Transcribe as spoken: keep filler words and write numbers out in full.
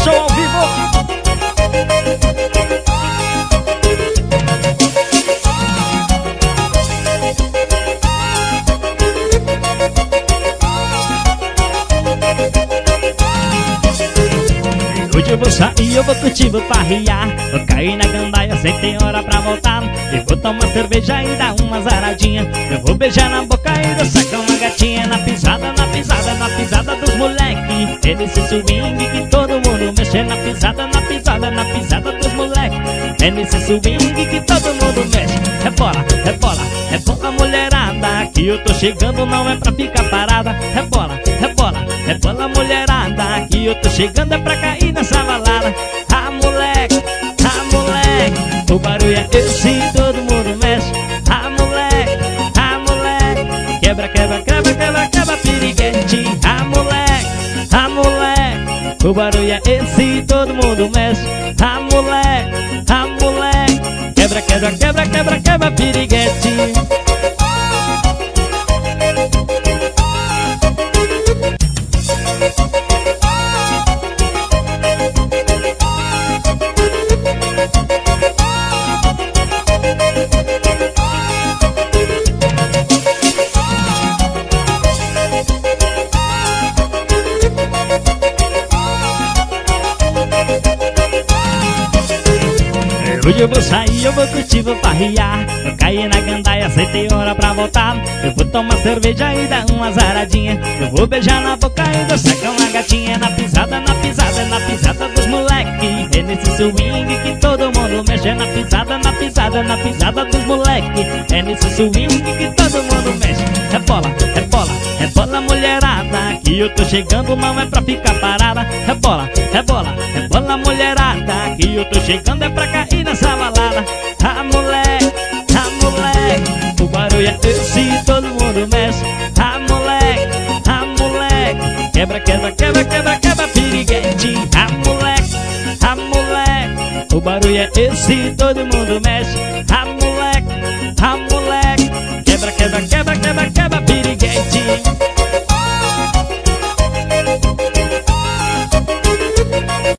show ao vivo. Hoje eu vou sair, eu vou curtir, vou parrear. Vou cair na gandaia, sei que tem hora pra voltar. Eu vou tomar cerveja e dar uma zaradinha. Eu vou beijar na boca e dançar com uma gatinha. Na pisada, na pisada, na pisada dos moleque. É nesse swing que todo mundo mexe. Na pisada, na pisada, na pisada dos moleque. É nesse swing que todo mundo mexe. Rebola, rebola, rebola mulherada, que eu tô chegando, não é pra ficar parada. Rebola, rebola, rebola mulherada, que eu tô chegando, é pra cair nessa balada. Ah moleque, ah moleque, o barulho é esse, todo mundo mexe. Ah moleque, ah moleque, quebra, quebra, quebra, quebra, quebra piriguete. Ah moleque, ah moleque, o barulho é esse, todo mundo mexe. Ah moleque, ah moleque, quebra, quebra, quebra, quebra, quebra piriguete. Hoje eu vou sair, eu vou curtir, vou parrear. Eu caí na gandaia, sei tem hora pra voltar. Eu vou tomar cerveja e dar uma zaradinha. Eu vou beijar na boca e dançar com uma gatinha. Na pisada, na pisada, na pisada dos moleque. É nesse swing que todo mundo mexe. Na pisada, na pisada, na pisada dos moleque. É nesse swing que todo mundo mexe. Rebola, rebola, rebola mulherada, que eu tô chegando, não é pra ficar parada. Rebola, rebola, rebola mulherada, que eu tô chegando, é pra cair nessa balada. Ah moleque, ah moleque, o barulho é esse, todo mundo mexe. Ah moleque, ah moleque, quebra, quebra, quebra, quebra, quebra piriguete. Ah moleque, ah moleque, o barulho é esse, todo mundo mexe.